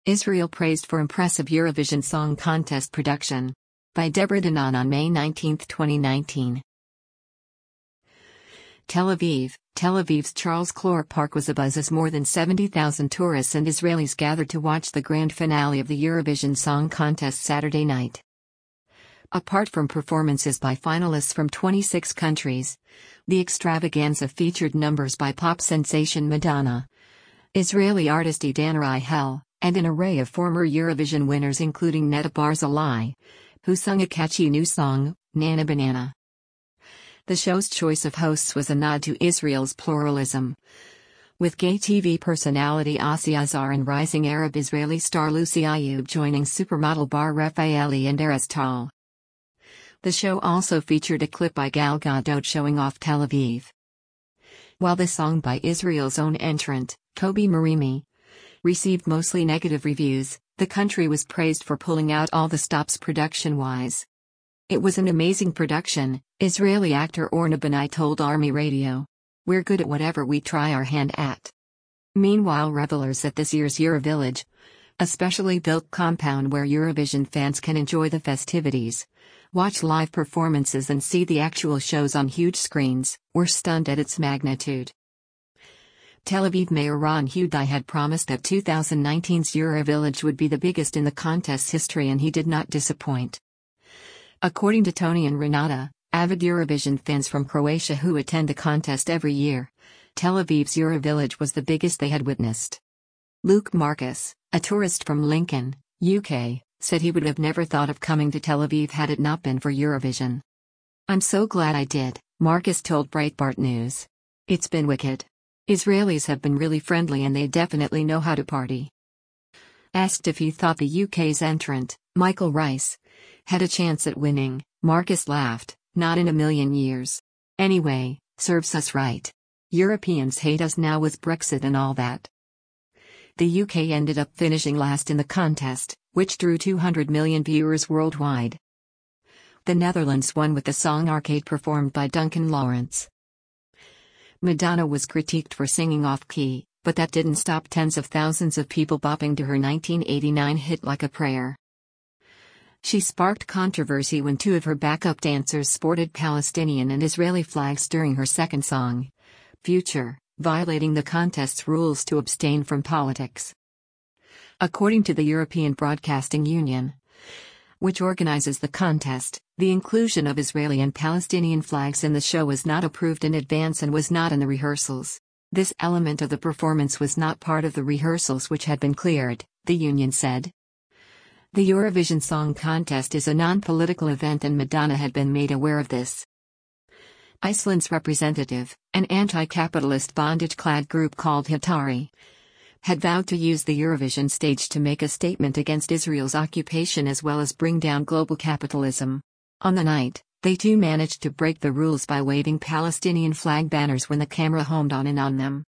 Israel praised for impressive Eurovision Song Contest production. By Deborah Danon on May 19, 2019. Tel Aviv's Charles Clore Park was abuzz as more than 70,000 tourists and Israelis gathered to watch the grand finale of the Eurovision Song Contest Saturday night. Apart from performances by finalists from 26 countries, the extravaganza featured numbers by pop sensation Madonna, Israeli artist Idan Ariel, and an array of former Eurovision winners including Netta Barzilai, who sung a catchy new song, Nana Banana. The show's choice of hosts was a nod to Israel's pluralism, with gay TV personality Asi Azar and rising Arab Israeli star Lucy Ayoub joining supermodel Bar Refaeli and Erez Tal. The show also featured a clip by Gal Gadot showing off Tel Aviv. While the song by Israel's own entrant, Kobi Marimi, received mostly negative reviews, the country was praised for pulling out all the stops production-wise. "It was an amazing production," Israeli actor Orna Benai told Army Radio. "We're good at whatever we try our hand at." Meanwhile, revelers at this year's Eurovillage, a specially built compound where Eurovision fans can enjoy the festivities, watch live performances and see the actual shows on huge screens, were stunned at its magnitude. Tel Aviv Mayor Ron Huday had promised that 2019's Eurovillage would be the biggest in the contest's history, and he did not disappoint. According to Tony and Renata, avid Eurovision fans from Croatia who attend the contest every year, Tel Aviv's Eurovillage was the biggest they had witnessed. Luke Marcus, a tourist from Lincoln, UK, said he would have never thought of coming to Tel Aviv had it not been for Eurovision. "I'm so glad I did," Marcus told Breitbart News. "It's been wicked. Israelis have been really friendly and they definitely know how to party." Asked if he thought the UK's entrant, Michael Rice, had a chance at winning, Marcus laughed, "Not in a million years. Anyway, serves us right. Europeans hate us now with Brexit and all that." The UK ended up finishing last in the contest, which drew 200 million viewers worldwide. The Netherlands won with the song Arcade performed by Duncan Lawrence. Madonna was critiqued for singing off-key, but that didn't stop tens of thousands of people bopping to her 1989 hit Like a Prayer. She sparked controversy when two of her backup dancers sported Palestinian and Israeli flags during her second song, Future, violating the contest's rules to abstain from politics. According to the European Broadcasting Union, which organizes the contest, the inclusion of Israeli and Palestinian flags in the show was not approved in advance and was not in the rehearsals. This element of the performance was not part of the rehearsals which had been cleared, the union said. The Eurovision Song Contest is a non-political event and Madonna had been made aware of this. Iceland's representative, an anti-capitalist bondage-clad group called Hatari, had vowed to use the Eurovision stage to make a statement against Israel's occupation as well as bring down global capitalism. On the night, they too managed to break the rules by waving Palestinian flag banners when the camera homed on them.